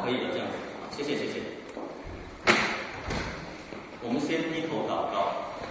可以了，这样子，谢谢。我们先低头祷告。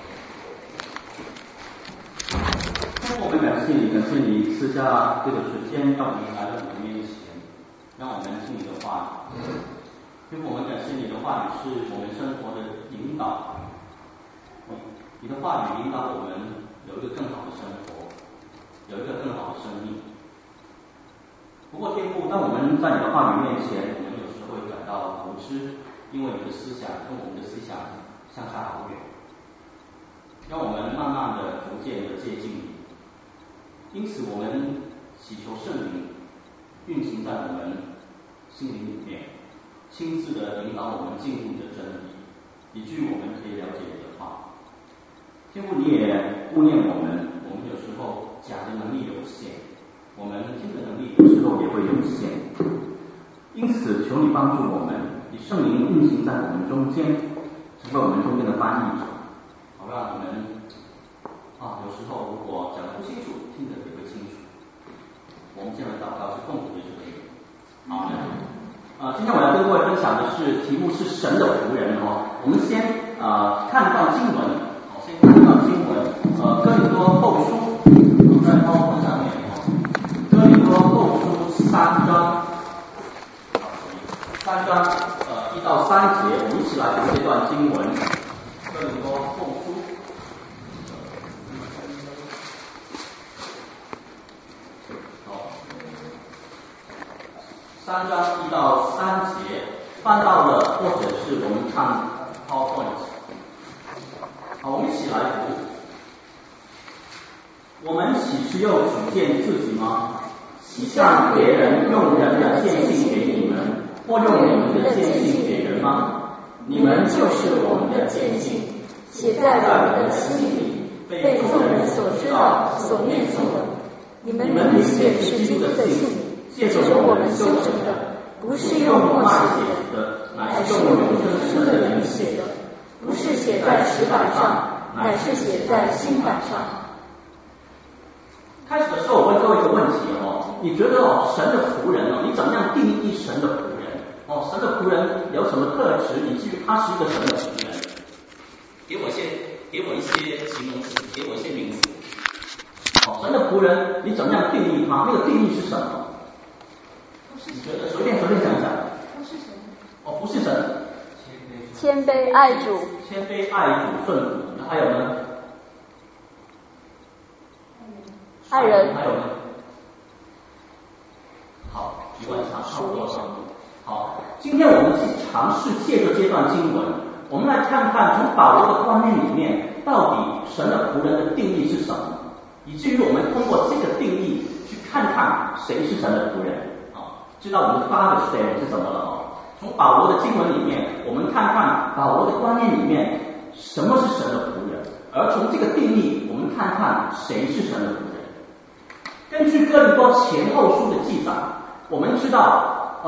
我们感谢你赐下这个时间，让我们来到你的面前，让我们听你的话语。因为我们感谢你的话语是我们生活的引导，你的话语引导我们有一个更好的生活，有一个更好的生命。不过天父，当我们在你的话语面前，我们有时候会感到无知，因为你的思想跟我们的思想相差好远，让我们慢慢的逐渐的接近你。因此我们祈求圣灵运行在我们心灵里面，亲自的引导我们进入你的真理，以至于我们可以了解你的话。天父，你也顾念我们有时候讲的能力有限，我们听的能力有时候也会有限，因此求你帮助我们，以圣灵运行在我们中间，成为我们中间的翻译者，好让我们有时候如果讲得不清楚，听得也会清楚。我们这样的祷告是奉主耶稣的名。好，今天我要跟各位分享的题目是神的仆人我们先看到经文，哥林多后书，在PowerPoint上面哥林多后书3章1到3节，我们一起来读这段经文。哥林多后书3章1到3节，翻到了或者是我们看 PowerPoint。好，我们一起来读。我们岂是又只见自己吗？岂像别人用人的见性给你们，或用你们的见性给人吗？你们就是我们的见性，写在我们的心里，被众人所知道、所念诵的。你们明显是基督的信，借着我们修成的，不是用墨写的，乃是用永生书的灵写的，不是写在石板上，乃是写在心板上。开始的时候我问各位一个问题你觉得神的仆人你怎么样定义神的仆人神的仆人有什么特质，以至于他是一个神的仆人？给我一些形容词，给我一些名词。神的仆人你怎么样定义他？那个定义是什么？你觉得随便讲讲。不是神。不是神。 谦卑爱主。 谦卑爱主顺服。那还有呢？ 爱人。 还有呢？好，一万差不多。好，今天我们去尝试借着这段经文，我们来看看从保罗的观念里面，到底神的仆人的定义是什么，以至于我们通过这个定义去看看谁是神的仆人知道我们的8个 step 是什么了从保罗的经文里面，我们看看保罗的观念里面什么是神的仆人，而从这个定义，我们看看谁是神的仆人。根据哥林多前后书的记载，我们知道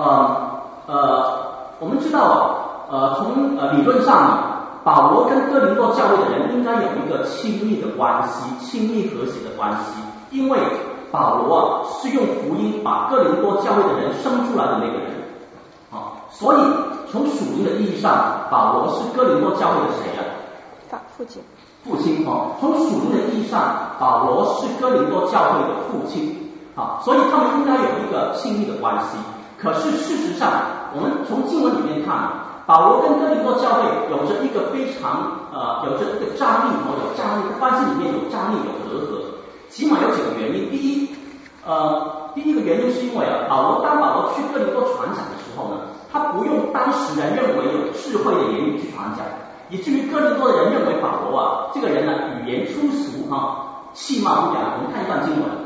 从理论上保罗跟哥林多教会的人应该有一个亲密的关系，亲密和谐的关系，因为保罗是用福音把哥林多教会的人生出来的那个人所以从属灵的意义上，保罗是哥林多教会的谁父亲从属灵的意义上，保罗是哥林多教会的父亲所以他们应该有一个亲密的关系。可是事实上，我们从经文里面看，保罗跟哥林多教会有着一个非常有着一个张力有张力，关系里面有张力有隔阂，起码有几个原因。第一个原因是因为当保罗去哥林多传讲的时候呢，他不用当时人认为有智慧的言语去传讲，以至于哥林多的人认为保罗这个人呢语言粗俗气貌不扬。我们看一段经文，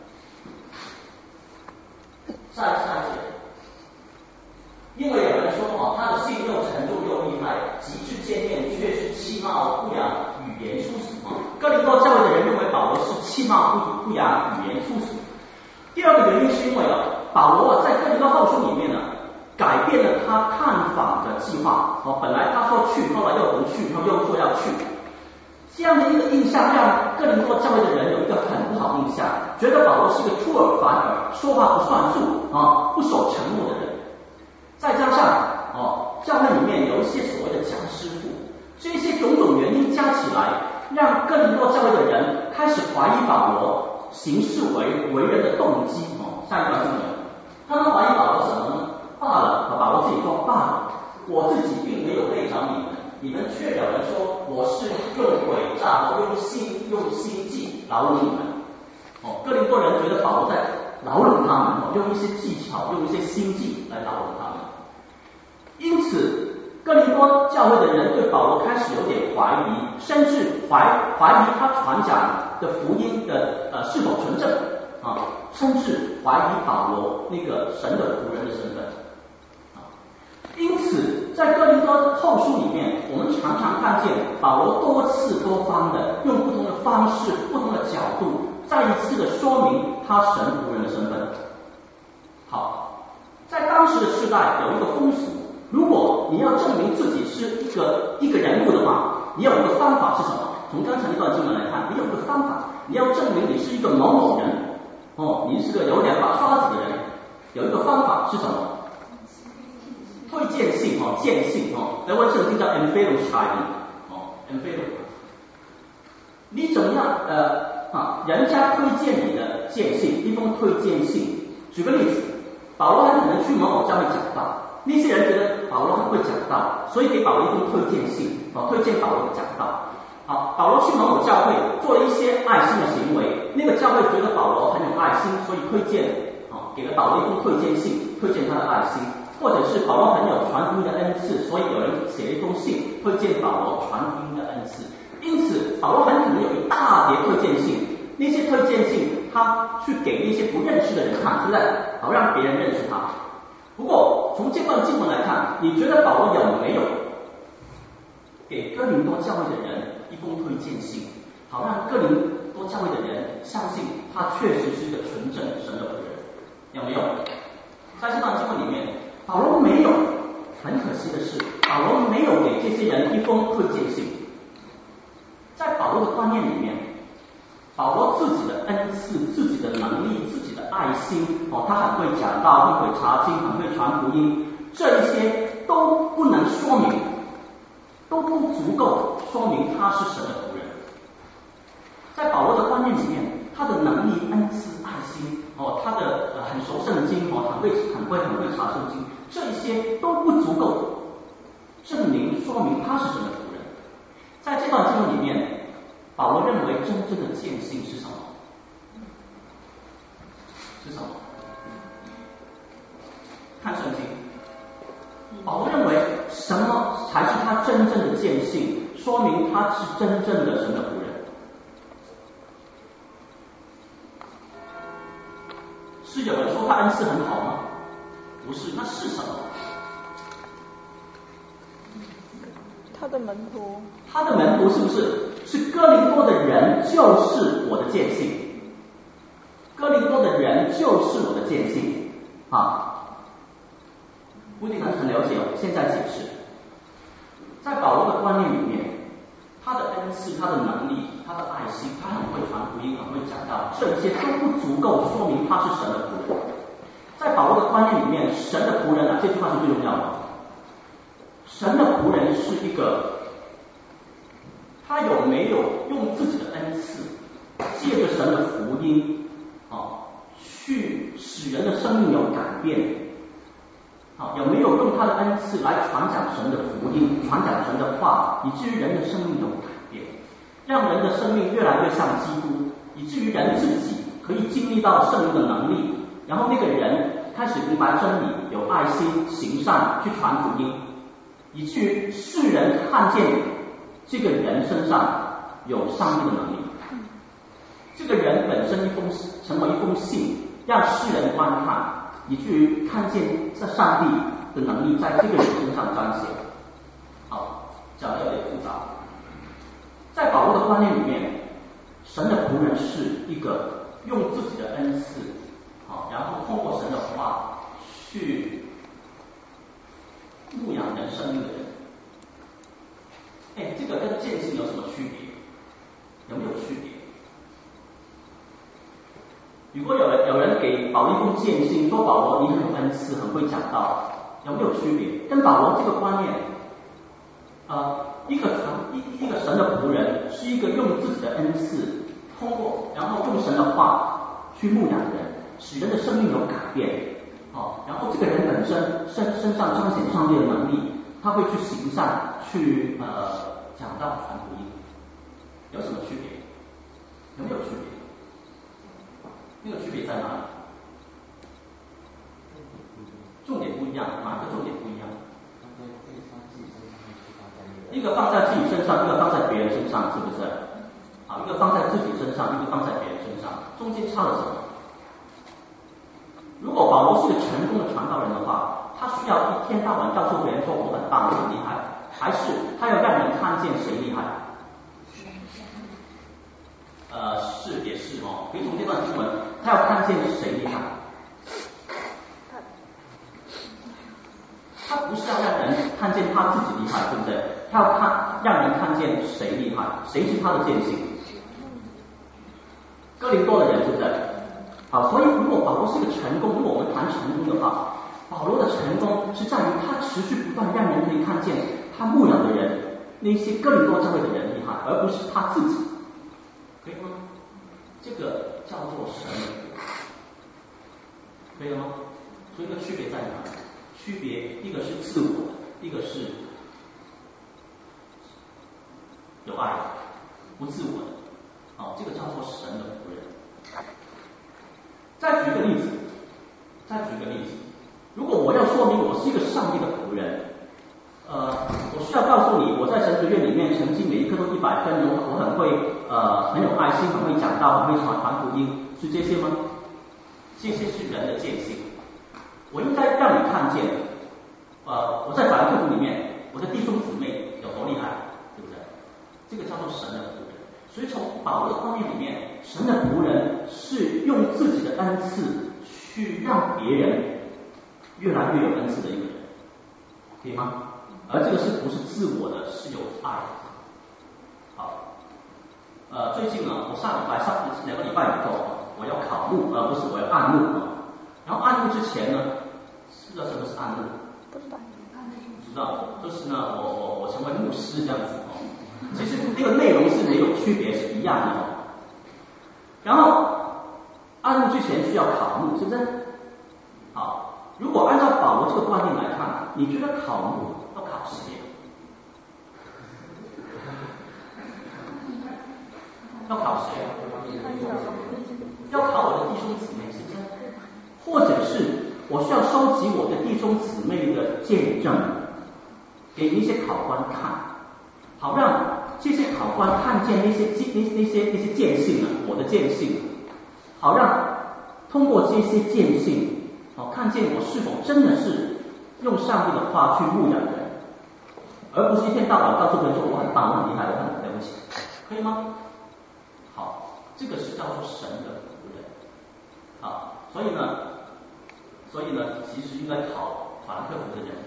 下一节，因为有人说他的信又沉重又厉害，极致见面却是气貌不扬，语言粗俗哥林多教会的人认为保罗是气貌不扬，语言粗俗。第二个原因是因为保罗在哥林多后书里面呢改变了他探访的计划本来他说去，后来又不去，然后又说要去，这样的一个印象让哥林多教会的人有一个很不好的印象，觉得保罗是一个出尔反尔、说话不算数不守承诺的人。再加上一些所谓的假师傅，这些种种原因加起来，让哥林多教会的人开始怀疑保罗行事为人的动机。下一段经文，他们怀疑保罗什么呢？罢了，保罗自己说罢了，我自己并没有背着你们却有人说我是用诡诈、用心计劳碌你们。哥林多人觉得保罗在劳碌他们，用一些技巧，用一些心计来劳碌他们。因此，哥林多教会的人对保罗开始有点怀疑，甚至怀疑他传讲的福音的是否纯正甚至怀疑保罗那个神的仆人的身份因此，在哥林多后书里面，我们常常看见保罗多次多方的用不同的方式、不同的角度，再一次的说明他神仆人的身份。好，在当时的时代有一个风俗，如果你要证明自己是一个人物的话，你有一个方法是什么？从刚才那段经文来看，你有一个方法，你要证明你是一个某某人你是个有2把刷子的人，有一个方法是什么？推荐信荐信德文圣经叫 Empfehlungsschreiben你怎么样人家推荐你的荐信，一封推荐信。举个例子，保罗很可能去某某教会讲道，那些人觉得保罗很会讲道，所以给保罗一封推荐信推荐保罗讲道。好，保罗去某某教会做了一些爱心的行为，那个教会觉得保罗很有爱心，所以推荐给了保罗一封推荐信，推荐他的爱心。或者是保罗很有传福音的恩赐，所以有人写了一封信推荐保罗传福音的恩赐。因此保罗很可能有一大叠推荐信，那些推荐信他去给那些不认识的人看，对不对？好让别人认识他。不过从这段经文来看，你觉得保罗有没有给哥林多教会的人一封推荐信，好让哥林多教会的人相信他确实是一个纯正神的仆人？有没有？在这段经文里面，保罗没有，很可惜的是，保罗没有给这些人一封推荐信。在保罗的观念里面，保罗自己的恩赐、自己的能力、自己的爱心他很会讲道，很会查经，很会传福音，这一些都不能说明，都不足够说明他是神的仆人。在保罗的观念里面，他的能力、恩赐、爱心他的很熟圣经很会查圣经，这一些都不足够证明说明他是神的仆人。在这段经文里面，保罗认为真正的见信是什么？是什么？看圣经。保罗认为什么才是他真正的见信，说明他是真正的神的仆人。是有人说他恩赐很好吗？不是，那是什么？ 他的门徒。 他的门徒是不是？是哥林多的人就是我的见信，哥林多的人就是我的见信不一定很了解现在解释。在保罗的观念里面，他的恩赐、他的能力、他的爱心，他很会传福音，很会讲道，这些都不足够说明他是神的仆人。在保罗的观念里面，神的仆人这句话是最重要的。神的仆人是一个，他有没有用自己的恩赐，借着神的福音去使人的生命有改变？有没有用他的恩赐来传讲神的福音，传讲神的话，以至于人的生命有改变，让人的生命越来越像基督，以至于人自己可以经历到圣灵的能力，然后那个人开始明白真理，有爱心，行善，去传福音，以至于世人看见这个人身上有上帝的能力。这个人本身成为一封信，让世人观看，以至于看见这上帝的能力在这个人身上彰显。好，讲的有点复杂。在保罗的观念里面，神的仆人是一个用自己的恩赐然后通过神的话去牧养人生命的人。这个跟见信有什么区别？有没有区别？如果有人给保罗一封见信，说保罗你很有恩赐，很会讲道，有没有区别？跟保罗这个观念一个神的仆人是一个用自己的恩赐，然后用神的话去牧养人，使人的生命有改变。然后这个人本身身上彰显上帝的能力，他会去行善，去讲道传福音，有什么区别？有没有区别？那个区别在哪里？重点不一样，哪个重点不一样？一个放在自己身上，一个放在别人身上，是不是？一个放在自己身上，一个放在别人身上，中间差了什么？如果保罗是个成功的传道人的话，他需要一天到晚告诉别人说我很棒，我很厉害，还是他要让人看见谁厉害？是也是哦。可以从这段经文，他要看见谁厉害？他不是要让人看见他自己厉害，对不对？他要让人看见谁厉害，谁是他的见性。哥林多的人，对不对？好，所以如果保罗是个成功，如果我们谈成功的话，保罗的成功是在于他持续不断让人可以看见他牧养的人，那些哥林多教会的人厉害，而不是他自己，可以吗？这个叫做神的国，可以了吗？所以这个区别在哪里？区别一个是自我的，一个是有爱的，不自我的。这个叫做神的仆人。再举个例子，如果我要说明我是一个上帝的仆人，我需要告诉你，我在神学院里面成绩每一科都100分，我很会很有爱心，很会讲道，很会传福音，是这些吗？这些是人的见性。我应该让你看见，我在法兰克福里面，我的弟兄姊妹有多厉害，对不对？这个叫做神的仆人。所以从保罗的方面里面，神的仆人是用自己的恩赐去让别人越来越有恩赐的一个人，可以吗？而这个是不是自我的，是有爱的。好，最近呢，我上2个礼拜以后，我要考牧，不是，我要按牧。然后按牧之前呢，知道什么是按牧？ 不知道。 知道，就是呢，我成为牧师这样子。其实这个内容是没有区别，是一样的。然后按牧之前需要考牧，是不是？好，如果按照保罗这个观念来看，你觉得考牧要考谁？要考谁？要考我的弟兄姊妹，是不是？或者是我需要收集我的弟兄姊妹的见证，给那些考官看，好让这些考官看见那些见性我的见性，好让通过这些见性，看见我是否真的是用上帝的话去牧养人，而不是一天到晚告诉别人说我很棒，我很厉害，我很了不起，可以吗？好，这个是叫做神的仆人。好，所以呢，其实应该考法兰克福的人。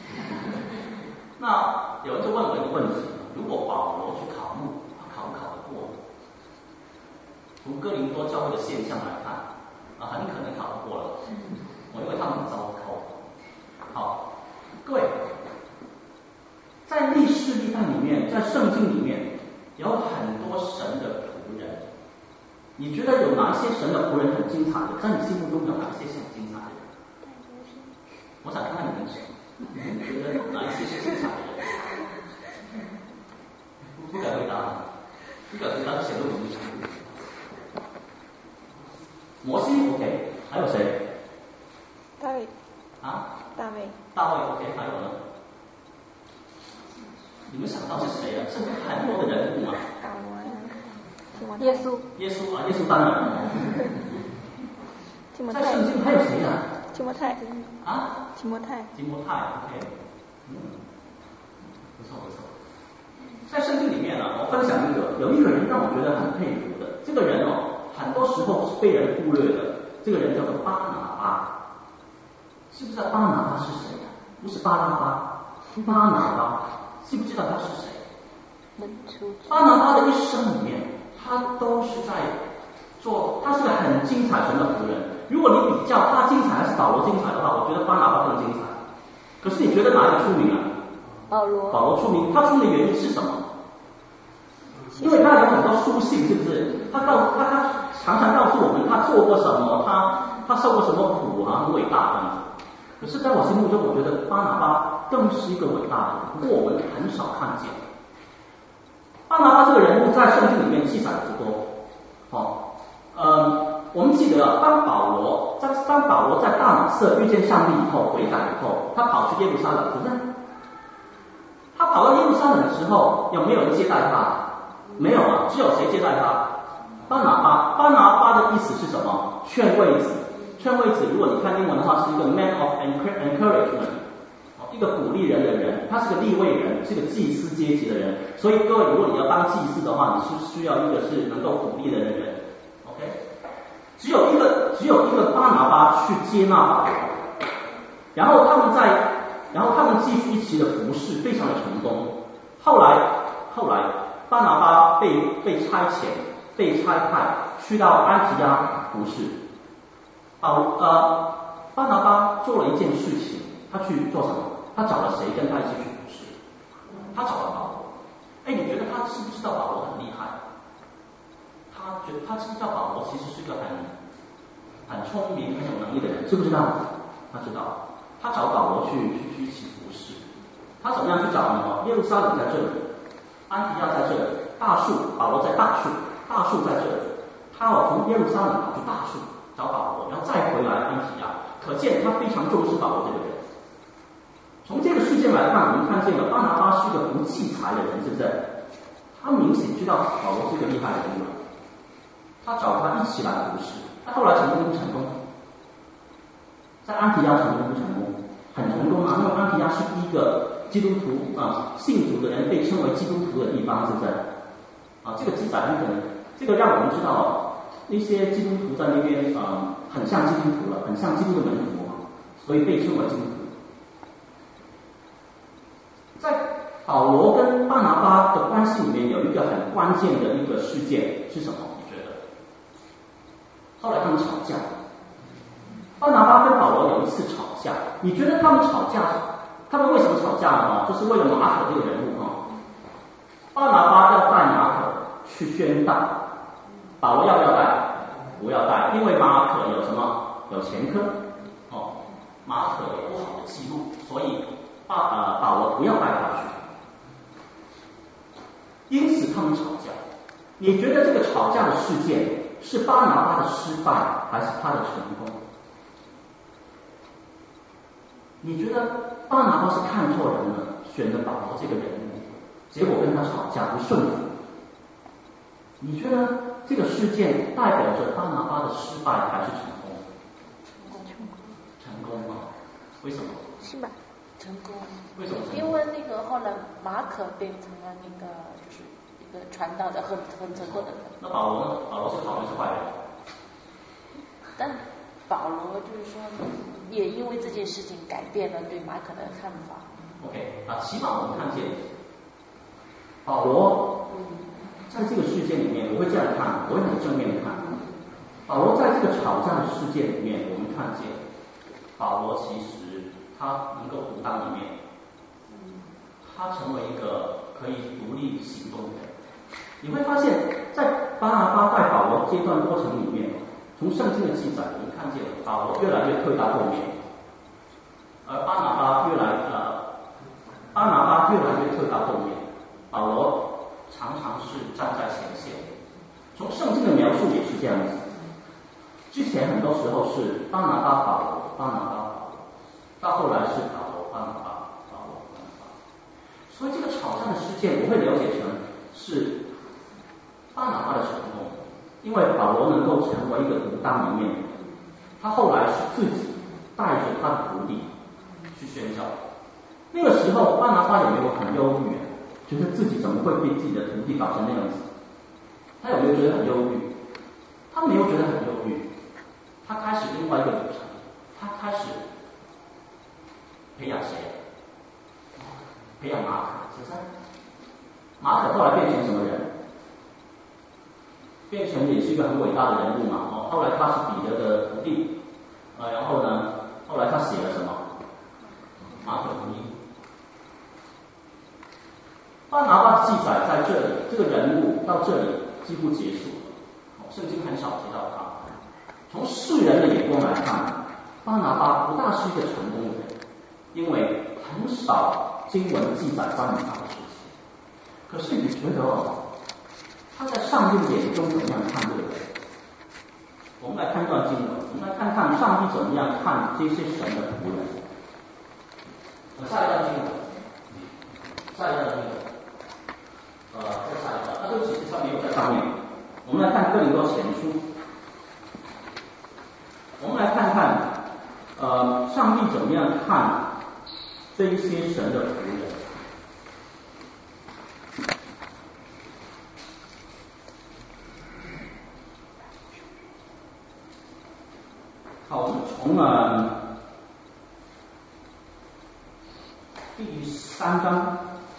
那有人就问我一个问题：如果保罗去考牧，他考不考得过？从哥林多教会的现象来看，很可能考不过了。我认为他们很糟糕。好，各位，在历史历代里面，在圣经里面有很多神的仆人。你觉得有哪一些神的仆人很精彩的？在你心目中有哪一些是很精彩的人？我想看看你们谁，你们觉得哪一些是精彩的人？不敢回答，不敢回答，显得我们摩西 OK， 还有谁？ 大卫。大卫 OK， 还有呢？你们想到是谁啊？是很多的人物吗？ 耶稣啊，耶稣当然。在圣经还有谁啊？ 提摩太 OK， 不错。在圣经里面呢，我分享有一个人让我觉得很佩服的，这个人很多时候是被人忽略的，这个人叫做巴拿巴。知不知道巴拿巴是谁啊？不是巴拉巴，巴拿巴，知不知道他是谁？巴拿巴的一生里面，他都是在做，他是个很精彩神的仆人。如果你比较他精彩还是保罗精彩的话，我觉得巴拿巴更精彩。可是你觉得哪一个出名啊？ 保罗出名，他出名的原因是什么？因为他有很多书信，是不是？他常常告诉我们他做过什么，他受过什么苦啊，很伟大这样子。可是在我心目中，我觉得巴拿巴更是一个伟大的人，不过我们很少看见。巴拿巴这个人物在圣经里面记载的不多。我们记得当保罗在大马色遇见上帝以后，悔改以后，他跑去耶路撒冷，对不对？他跑到耶路撒冷的时候，有没有人接待他？没有啊，只有谁接待他？巴拿巴。巴拿巴的意思是什么？劝慰子。劝慰子，如果你看英文的话，是一个 man of encouragement， 一个鼓励人的人。他是个利未人，是个祭司阶级的人。所以各位，如果你要当祭司的话，你是需要一个是能够鼓励人的人。OK， 只有一个巴拿巴去接纳保罗，然后他们继续一起的服侍，非常的成功。后来巴拿巴被差遣，被差派去到安提阿服侍。巴拿巴做了一件事情，他去做什么？他找了谁跟他一起去服侍？他找了保罗。你觉得他知不知道保罗很厉害？他知不知道保罗其实是个很聪明、很有能力的人？知不知道？他知道。他找保罗去一起服侍。他怎么样去找呢？耶路撒冷在这里，安提阿在这里，大树，保罗在大树在这里。他从耶路撒冷跑去大树找保罗，然后再回来安提阿。可见他非常重视保罗这个人。从这个事件来看，我们看见了巴拿巴是一个不忌才的人，是不是？他明显知道保罗是一个厉害的人物，他找他一起来服侍。他后来成功不成功？在安提阿成功不成功？很成功啊！因为安提阿是第一个基督徒信主的人被称为基督徒的地方，是不是？这个记载很可能，这个让我们知道那些基督徒在那边很像基督徒了，很像基督的门徒，所以被称为基督徒。在保罗跟巴拿巴的关系里面，有一个很关键的一个事件是什么？你觉得？后来他们吵架，巴拿巴跟保罗有一次吵架。你觉得他们吵架，他们为什么吵架呢？就是为了马可这个人物。巴拿巴要带马可去宣道，保罗要不要带？不要带，因为马可有什么？有前科。马可有不好的记录，所以保罗不要带他去。因此他们吵架。你觉得这个吵架的事件是巴拿巴的失败，还是他的成功？你觉得巴拿巴是看错人了，选了保罗这个人物，结果跟他吵架不顺服？你觉得这个事件代表着巴拿巴的失败还是成功？成功吗？为什么？ 失败。 成功。 为什么？ 因为那个后来马可变成了那个就是一个传道的很成功的人。 那保罗呢？保罗是坏人。 但保罗就是说，也因为这件事情改变了对马可的看法。 OK 起码我们看见保罗在这个事件里面，我会这样看，我会很正面的看。保罗在这个吵架的事件里面，我们看见保罗其实他能够独当一面，他成为一个可以独立行动的人。你会发现在巴拿巴带保罗这段过程里面，从圣经的记载，我们看见保罗越来越退到后面，而巴拿巴越来越退到后面，保罗常常是站在前线。从圣经的描述也是这样子。之前很多时候是巴拿巴保罗，巴拿巴保罗，到后来是保罗巴拿巴，保罗巴拿巴。所以这个吵架的事件，我会了解成是巴拿巴的成功，因为保罗能够成为一个独当一面的人。他后来是自己带着他的徒弟去宣教。那个时候巴拿巴有没有很忧郁？觉得自己怎么会被自己的徒弟搞成那样子？他有没有觉得很忧郁？他没有觉得很忧郁。他开始另外一个旅程，他开始培养谁？培养马可，是不是？马可后来变成什么人？变成也是一个很伟大的人物嘛。后来他是彼得的徒弟，然后呢，后来他写了什么？马可福音。 巴拿巴的记载在这里，这个人物到这里几乎结束了，圣经很少提到他。从世人的眼光来看，巴拿巴不大是一个成功的人，因为很少经文记载关于他的事情。可是你觉得他在上帝眼中怎么样看这个人？我们来看段经文，我们来看看上帝怎么样看这些神的仆人。下一段经文，再下一段，那对不起，这上面有在上面。我们来看哥林多前书，我们来看看上帝怎么样看这一些神的仆人。好，我们从第3章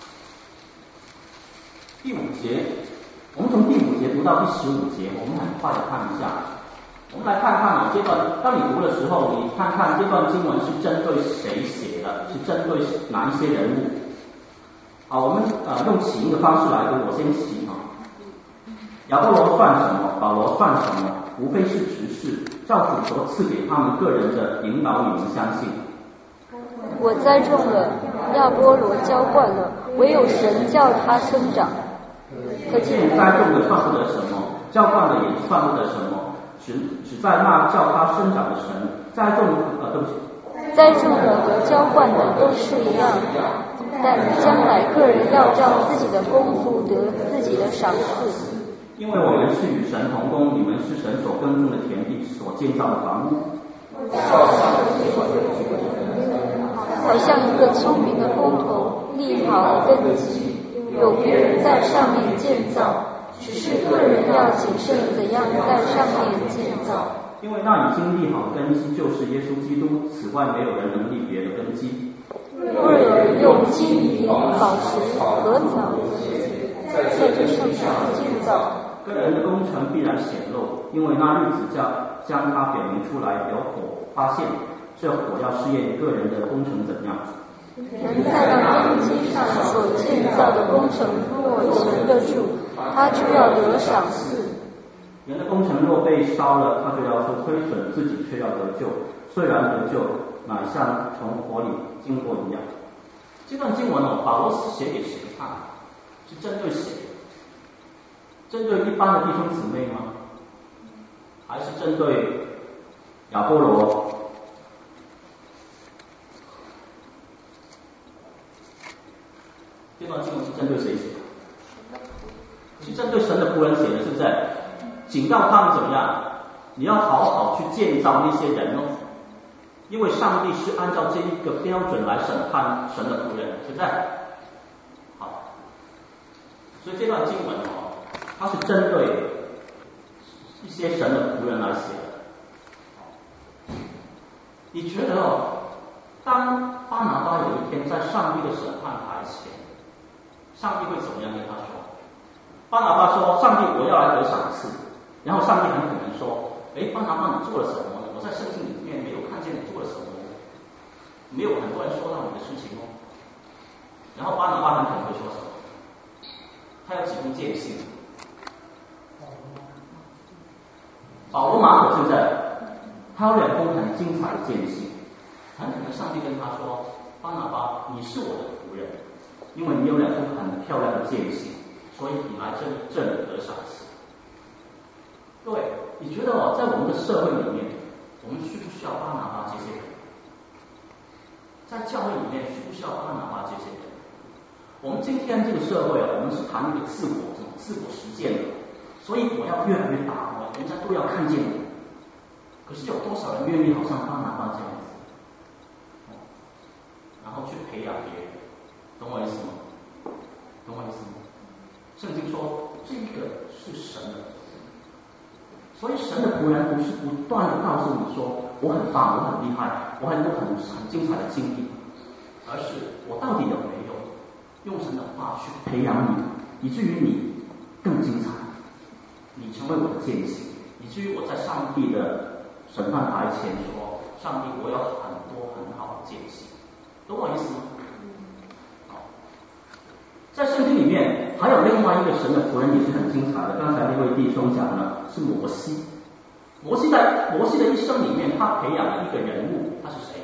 第5节，我们从第5节读到第15节，我们很快的看一下。我们来看看这段，当你读的时候，你看看这段经文是针对谁写的，是针对哪一些人物。好，我们用起因的方式来读，我先起亚波罗算什么，保罗算什么，无非是执事，照主所赐给他们个人的引导，你们相信。 我栽种了，亚波罗浇灌了，唯有神叫他生长。 可见栽种的算不得什么，浇灌的也算不得什么，只在那叫他生长的神。栽种的和浇灌的都是一样，但将来个人要照自己的功夫得自己的赏赐。 因为我们是与神同工，你们是神所耕种的田地，所建造的房屋。 好像一个聪明的工头立好了根基，有别人在上面建造，只是个人要谨慎怎样在上面建造。 因为那已经立好的根基就是耶稣基督，此外没有人能立别的根基。 若有人用金银宝石何草在这上面建造， 个人的工程必然显露，因为那日子将它表明出来，有火发现，这火要试验个人的工程怎样。 人在那根基上所建造的工程若存得住，他就要得赏赐。 人的工程若被烧了，他就要受亏损，自己却要得救。虽然得救，乃像从火里经过一样。这段经文保罗是写给谁看？是针对谁？针对一般的弟兄姊妹吗？还是针对亚波罗？这段经文是针对谁写的？是针对神的仆人写的，是不是？警告他们怎么样？你要好好去建造那些人因为上帝是按照这一个标准来审判神的仆人，是不是？好，所以这段经文它是针对一些神的仆人来写的。你觉得当巴拿巴有一天在上帝的审判台前，上帝会怎么样跟他说？巴拿巴说：“上帝，我要来得赏赐。”然后上帝很可能说：“巴拿巴，你做了什么呢？我在圣经里面没有看见你做了什么呢？没有很多人说到你的事情然后巴拿巴很可能会说什么？他有几封荐信。保罗、马可现在他有2封很精彩的荐信，很可能上帝跟他说：“巴拿巴，你是我的仆人，因为你有2封很漂亮的荐信，所以你来这里得赏赐。”各位，你觉得在我们的社会里面，我们需不需要巴拿巴这些人？在教会里面需不需要巴拿巴这些人？我们今天这个社会我们是谈一个自我实践的，所以我要越来越大，人家都要看见我。可是有多少人愿意好像巴拿巴这样子，然后去培养别人？懂我意思吗？懂我意思吗？圣经说这个是神的。所以神的仆人不是不断的告诉你说我很棒，我很厉害，我很多很精彩的经历，而是我到底有没有用神的话去培养你，以至于你更精彩，你成为我的见习，以至于我在上帝的审判台前说：“上帝，我有很多很好的见习。”懂我意思吗？好，在圣经里面还有另外一个神的仆人也是很精彩的，刚才那位弟兄讲呢是摩西。摩西的一生里面，他培养了一个人物，他是谁？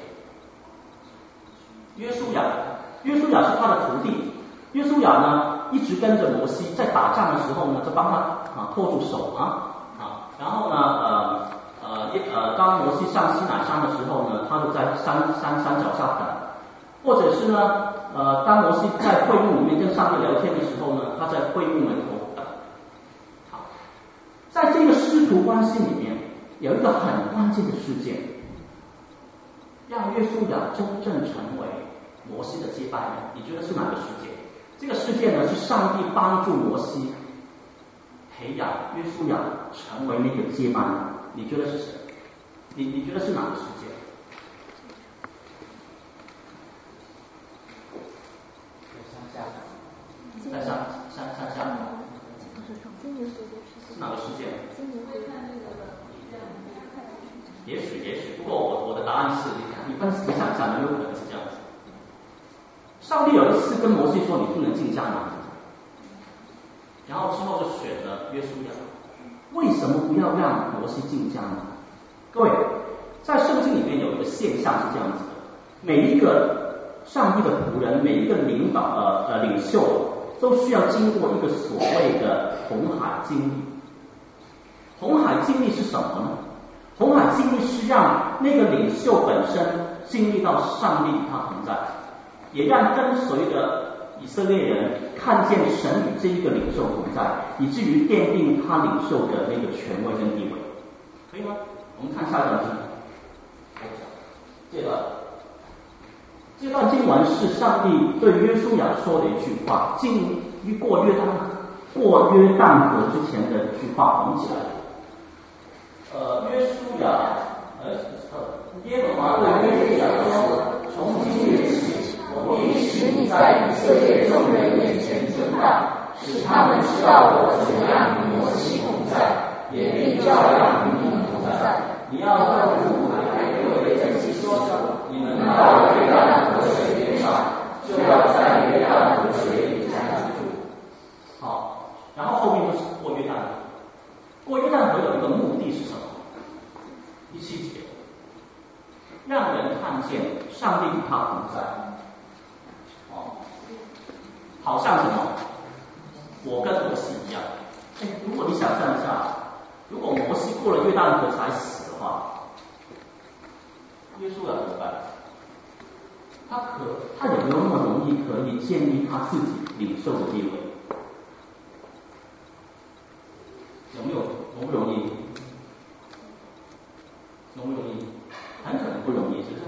约书亚。约书亚是他的徒弟。约书亚呢一直跟着摩西，在打仗的时候呢就帮他拖住手然后呢当摩西上西乃山的时候呢，他就在山脚下等，或者是呢当摩西在会幕里面跟上帝聊天的时候呢，他在会幕门口等。好，在这个师徒关系里面，有一个很关键的事件，让约书亚真正成为摩西的接班人。你觉得是哪个事件？这个事件呢是上帝帮助摩西培养约书亚成为那个接班人。你觉得是谁？你觉得是哪个事件？在山下是哪个事件？也许，不过我的答案是，你想一下，有可能是这样子。上帝有一次跟摩西说，你不能进迦南，然后之后就选了约书亚。为什么不要让摩西进迦南？各位，在圣经里面有一个现象是这样子的，每一个上帝的仆人，每一个领袖都需要经过一个所谓的红海经历。红海经历是什么呢？红海经历是让那个领袖本身经历到上帝与他同在，也让跟随的以色列人看见神与这一个领袖同在，以至于奠定他领袖的那个权威跟地位。可以吗？我们看下一段经文。这段经文是上帝对约书亚说的一句话，过约旦河之前的一句话，我们一起来。约书亚，耶和华对约书亚说：“从今日起，我必使你在以色列众人面前尊大，使他们知道我怎样与摩西同在，也必照样与你同在。你要跟五百各为真气说，你们到约旦河水边上，就要在约旦河水里站住。”好，然后后面就是过约旦河。过约旦河有一个目的是什么？第7节，让人看见上帝与他同在。好像什么？我跟摩西一样。如果你想象一下，如果摩西过了约旦河才死的话，约书亚怎么办？他有没有那么容易可以建立他自己领袖的地位？容不容易？容不容易？很可能不容易，是不是？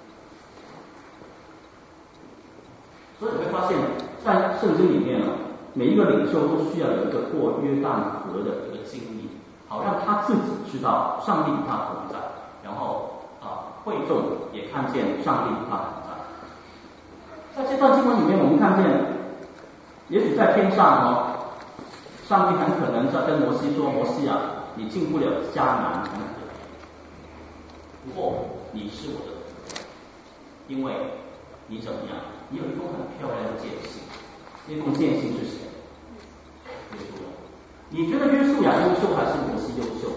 所以你会发现，在圣经里面每一个领袖都需要有一个过约旦河的一个经历，好让他自己知道上帝与他同在，然后会众也看见上帝与他同在。在这段经文里面，我们看见，也许在天上上帝很可能在跟摩西说：“摩西啊，你进不了迦南，很可能。不过你是我的仆人，因为你怎么样？你有一封很漂亮的荐信。那封荐信是谁？约书亚。你觉得约书亚优秀还是摩西优秀？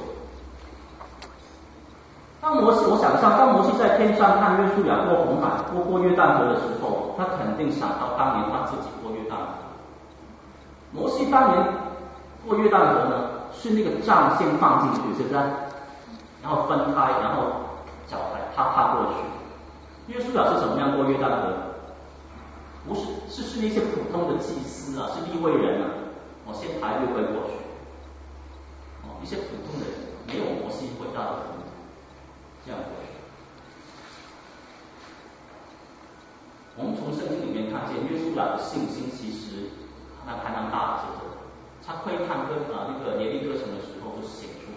我想象，当摩西在天上看约书亚过红海、过约旦河的时候，他肯定想到当年他自己过约旦河。摩西当年过约旦河呢，是那个杖先放进去，是不是？然后分开，然后脚才踏过去。约书亚是怎么样过约旦河？不是，是那些普通的祭司是利未人先抬约柜过去。一些普通的人，没有摩西伟大的服务，这样过去。我们从圣经里面看见约书亚的信心其实还蛮大的，是不是？他窥探跟那个耶利哥城的时候就显出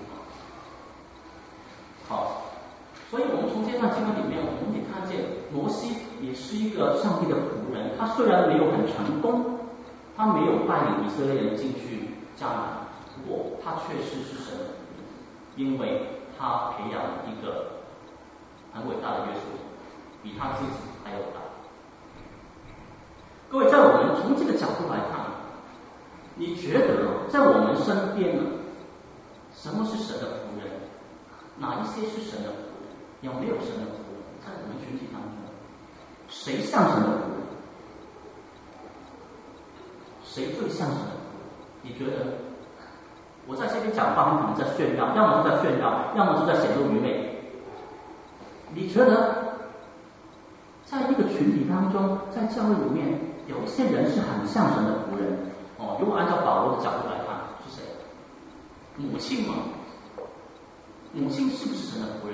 好，所以我们从这段经文里面，我们也看见摩西也是一个上帝的仆人。他虽然没有很成功，他没有带领以色列人进去迦南，不过他确实是神的仆人，因为他培养了一个很伟大的约书亚，比他自己还要大。各位，在我们从这个角度来看， 你觉得在我们身边呢，什么是神的仆人？哪一些是神的仆人？有没有神的仆人？在我们群体当中，谁像神的仆人？谁最像神的仆人？你觉得？我在这边讲话，你可能在炫耀，要么是在炫耀，要么是在显露愚昧。你觉得，在这个群体当中，在教会里面，有一些人是很像神的仆人哦。如果按照保罗的角度来看，是谁？母亲嘛，母亲是不是神的仆人？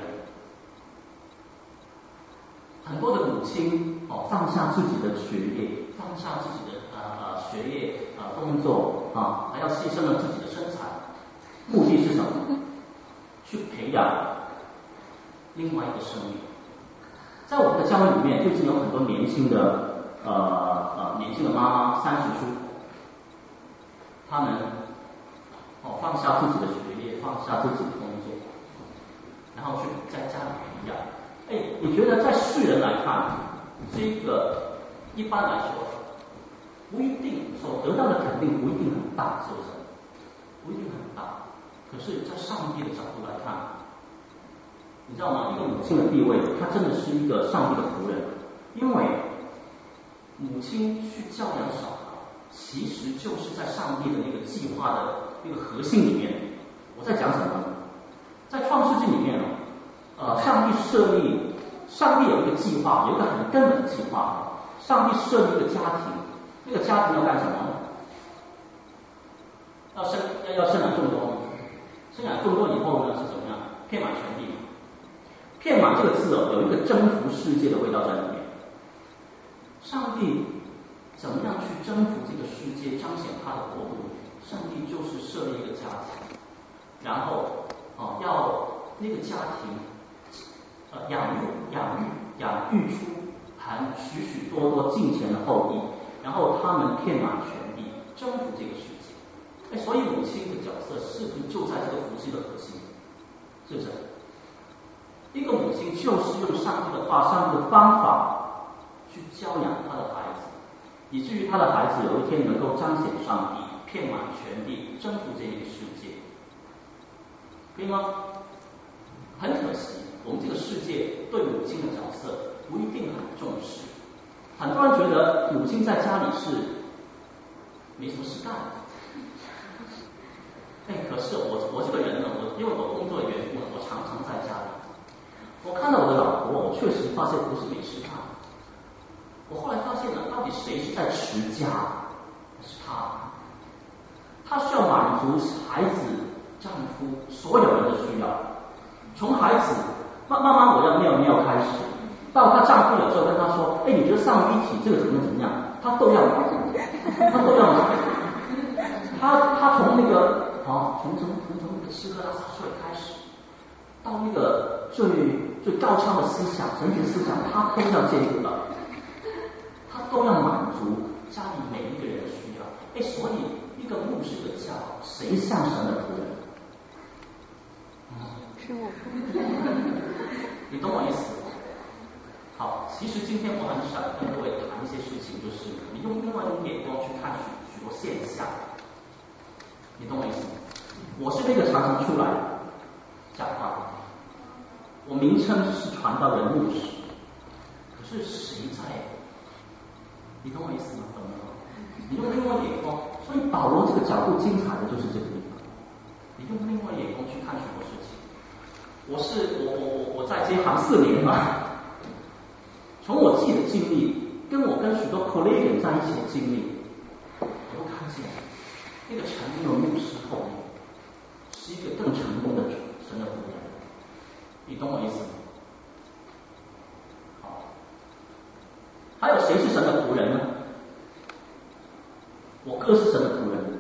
很多的母亲哦，放下自己的学业，放下自己的学业工作还要牺牲了自己的身材，目的是什么？去培养另外一个生命。在我们的教会里面，最近有很多年轻的妈妈，30出，他们放下自己的学业，放下自己的工作，然后去在家里培养。你觉得在世人来看，这个一般来说不一定所得到的肯定不一定很大，是不是？不一定很大。可是，在上帝的角度来看，你知道吗？一个母亲的地位，她真的是一个上帝的仆人，因为母亲去教养小孩，其实就是在上帝的那个计划的那个核心里面。我在讲什么呢？在创世纪里面上帝有一个计划，有一个很根本的计划。上帝设立一个家庭，那个家庭要干什么呢？要生养众多，生养众多以后呢是怎么样？遍满全地。遍满这个字有一个征服世界的味道在里面。上帝怎么样去征服这个世界，彰显他的国度？上帝就是设立一个家庭，然后要那个家庭养育出含许许多多敬虔的后裔，然后他们遍满全地，征服这个世界。所以母亲的角色是不是就在这个服事的核心？是不是？一个母亲就是用上帝的话、上帝的方法去教养她的孩子，以至于她的孩子有一天能够彰显上帝，遍满全地，征服这一个世界，可以吗？很可惜，我们这个世界对母亲的角色不一定很重视。很多人觉得母亲在家里是没什么事干。可是我这个人呢，因为我工作的缘故呢，我常常在家里。我看到我的老婆，我确实发现不是没事干。我后来发现了，到底谁是在持家？是她。她需要满足孩子、丈夫所有人的需要，从孩子妈妈我要尿尿开始，到她丈夫有时候跟她说，你觉得上一体这个怎么样？她都要买，她从那个从那个吃喝拉撒睡开始，到那个最高超的思想、神学思想，她都要兼顾了，她都要满足家里每一个人的需要。所以一个牧师的教，谁像神的仆人？ 是我。 你懂我意思？好，其实今天我很想跟各位谈一些事情，就是你用另外一种眼光去看许多现象。你懂我意思吗？我是那个常常出来讲话，我名称是传道人牧师，可是谁在？你懂我意思吗？懂吗？你用另外眼光，所以保罗这个角度精彩的就是这个地方。你用另外眼光去看许多事情。我在这一行4年嘛，从我自己的经历，跟许多 colleague 在一起的经历，我都看见那个成功的牧师后面是一个更成功的神的仆人。你懂我意思吗？好，还有谁是神的仆人呢？我哥是神的仆人。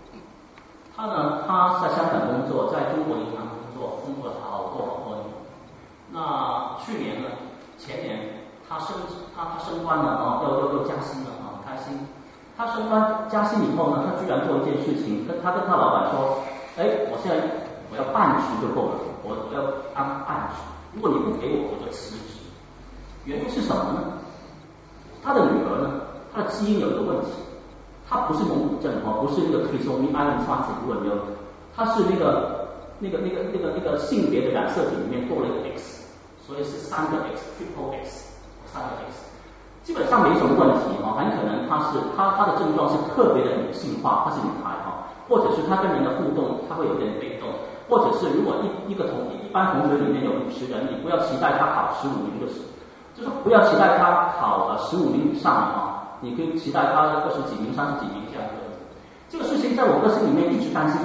他在香港工作，在中国银行工作好多年。那去年呢，前年他升官了又加薪了开心。他升官加薪以后呢，他居然做一件事情，他跟他老板说，我要半职就够了，我要当半职，如果你不给我就辞职。原因是什么呢？他的女儿呢，他的基因有一个问题， 他不是蒙古症不是那个 trisomy island transit 如果有，他是那个性别的染色体里面多了一个 X， 所以是3个 X，triple X，3个 X， 基本上没什么问题很可能他的症状是特别的女性化，她是女孩或者是他跟人的互动他会有点被动，或者是如果一般同学里面有50人，你不要期待他考15名就是不要期待他考15名以上你可以期待他20几名30几名这样子。这个事情在我个性里面一直担心，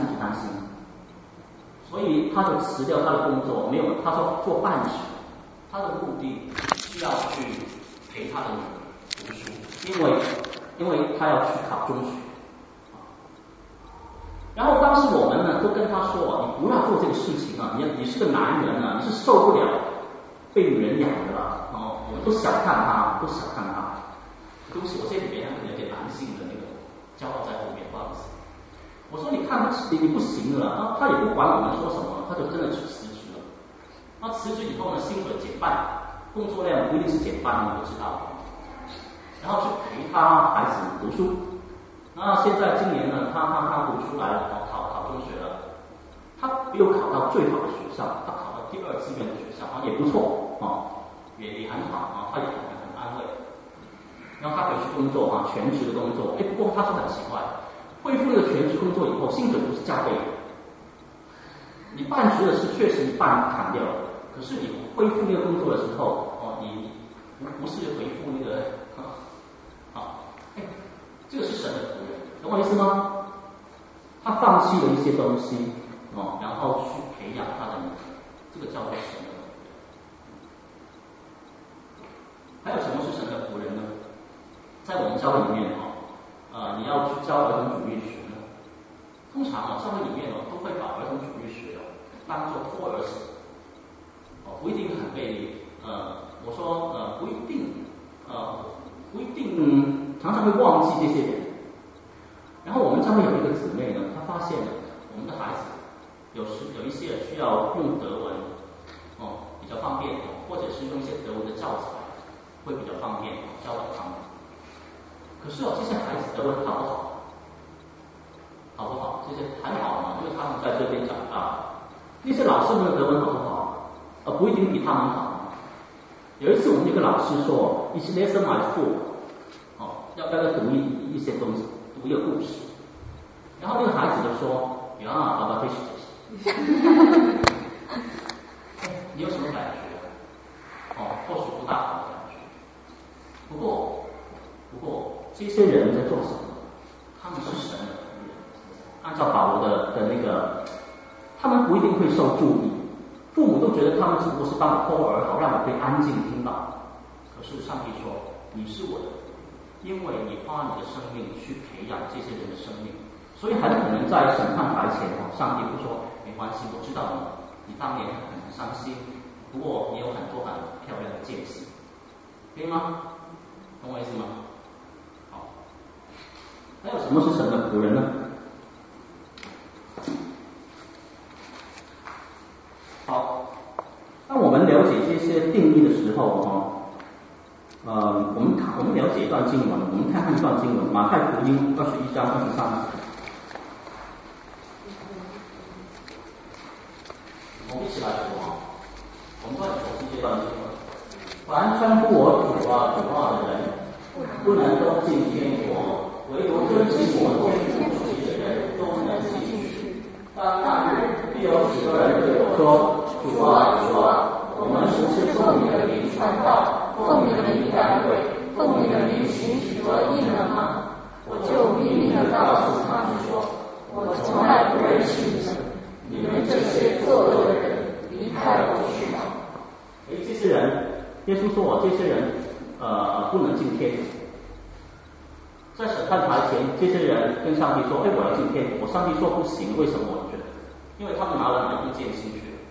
所以他就辞掉他的工作，没有，他说做半职，他的目的是要去陪他的女儿读书，因为他要去考中学。然后当时我们呢都跟他说，你不要做这个事情你是个男人你是受不了被女人养的了我们都小看他。对不起，我这里面可能有点男性的那个骄傲在后面，不好意思。我说你看你不行了他也不管我们说什么，他就真的去辞职了。那辞职以后呢，薪水减半，工作量不一定是减半，你不知道。然后去陪他孩子读书。那现在今年呢，他读出来了，考中学了。他没有考到最好的学校，他考到第2志愿的学校也不错也很好他也很安慰。然后他回去工作全职的工作。不过他说很奇怪，恢复那个全职工作以后，薪水不是加倍的。你半职的是确实一半砍掉了，可是你恢复那个工作的时候你不是回复那个这个是神的仆人，懂我意思吗？他放弃了一些东西然后去培养他的女儿，这个叫做神的仆人。还有什么是神的仆人呢？在我们教会里面你要去教儿童主日学呢，通常教会里面都会把儿童主日学当作托儿所不一定很被我说不一定常常会忘记这些人。然后我们教会有一个姊妹呢，她发现了我们的孩子有一些需要用德文比较方便或者是用一些德文的教材会比较方便教导他们。可是这些孩子德文好不好？这些还好嘛，因为他们在这边长大。那些老师们的德文好不好？不一定比他们好。有一次我们一个老师说 "Each lesson I fool" 要读一些东西，读一个故事。然后那个孩子就说 "Yeah, Baba fish." 你有什么感觉？或许不大好的感觉。不过这些人在做什么？他们是神的仆人。按照保罗的那个，他们不一定会受注意，父母都觉得他们只不过是帮我托儿好，让我可以安静听到。可是上帝说你是我的，因为你花你的生命去培养这些人的生命，所以很可能在审判台前上帝会说没关系，我知道你当年很伤心，不过你有很多很漂亮的见识，可以吗？懂我意思吗？好，还有什么是神的仆人呢？好，当我们了解这些定义的时候我们了解一段经文，我们看看一段经文，马太福音21章23节。我们一起来读我们都很熟悉这段经文。凡称呼我主啊主啊的人，不能都进天国，唯独遵行我天父旨意的人都能进去。当那日，必有许多人对我说：主啊主啊，我们不是奉你的名传道，奉你的名赶鬼，奉你的名行许多异能吗？我就明明地告诉他们说，我从来不认识你们，你们这些作恶的人，离开我去吧。这些人，耶稣说这些人不能进天国。在审判台前，这些人跟上帝说：我要进天国。上帝说不行，为什么？我觉得，因为他们拿了哪一件进去了？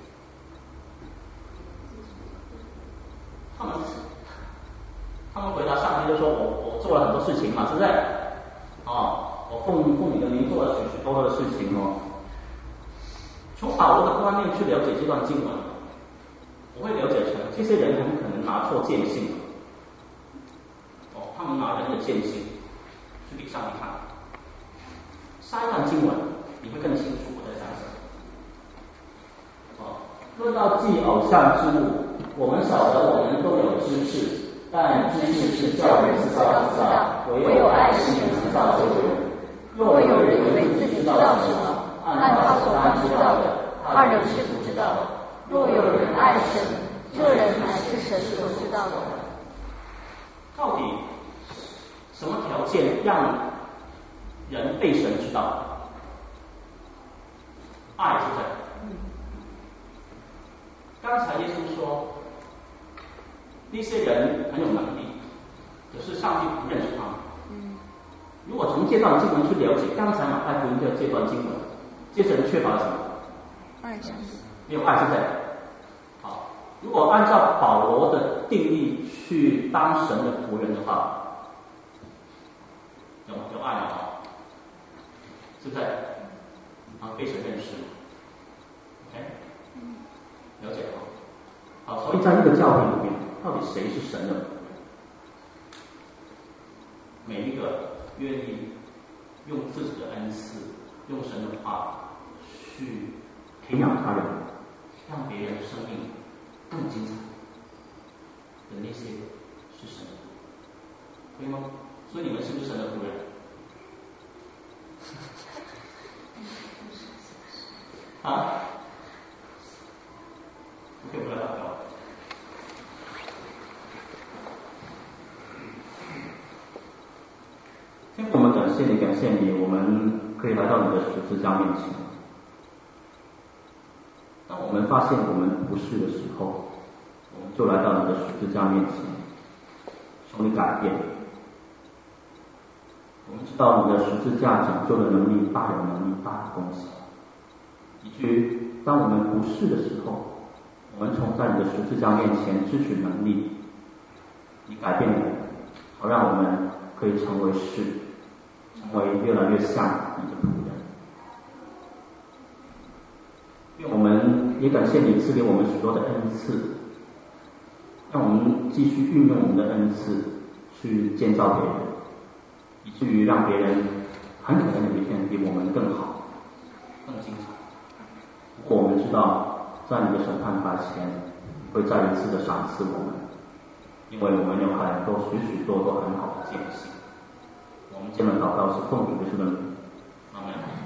他们回答上帝就说：我做了很多事情嘛，是不是？我奉你的名做了许多的事情从保罗的观念去了解这段经文，我会了解成这些人很可能拿错见性他们拿人的见性， 去给上帝看。下一段经文你会更清楚我在讲什么。论到祭偶像之物，我们晓得我们都有知识，但知识是叫人自高自大，唯有爱是能造就人。若有人以为自己知道什么，按他所当知道的，他仍是不知道的。若有人爱神，这人乃是神所知道的。到底什么条件让人被神知道？爱，是不是？刚才耶稣说，那些人很有能力，可是上帝不认识他们。如果从这段经文去了解刚才马太福音的这段经文，这些人缺乏了什么？ 爱神。 没有爱，是不是？好，如果按照保罗的定义去当神的仆人的话，有爱了，是不是？被神认识 ，OK， 了解了。好，所以在这个教会里面，到底谁是神的？每一个愿意用自己的恩赐，用神的话去培养他人，让别人的生命更精彩的那些是神的，可以吗？所以你们是不是神的仆人？啊？可以不来祷告。天父，我们感谢你，感谢你，我们可以来到你的十字架面前。当我们发现我们不是的时候，我们就来到你的十字架面前，求你改变。我们知道你的十字架拯救的能力大有能力，大有功效，以至于当我们不是的时候，我们从在你的十字架面前支取能力，你改变我们，好让我们可以成为是，成为越来越像你的仆人。愿我们也感谢你赐给我们许多的恩赐，让我们继续运用我们的恩赐去建造别人，以至于让别人很可能有一天比我们更好、更精彩。不过我们知道，在你的审判台前，会再一次的赏赐我们，因为我们有很多许多很好的见识。我们这样的祷告是奉主耶稣的名，阿门。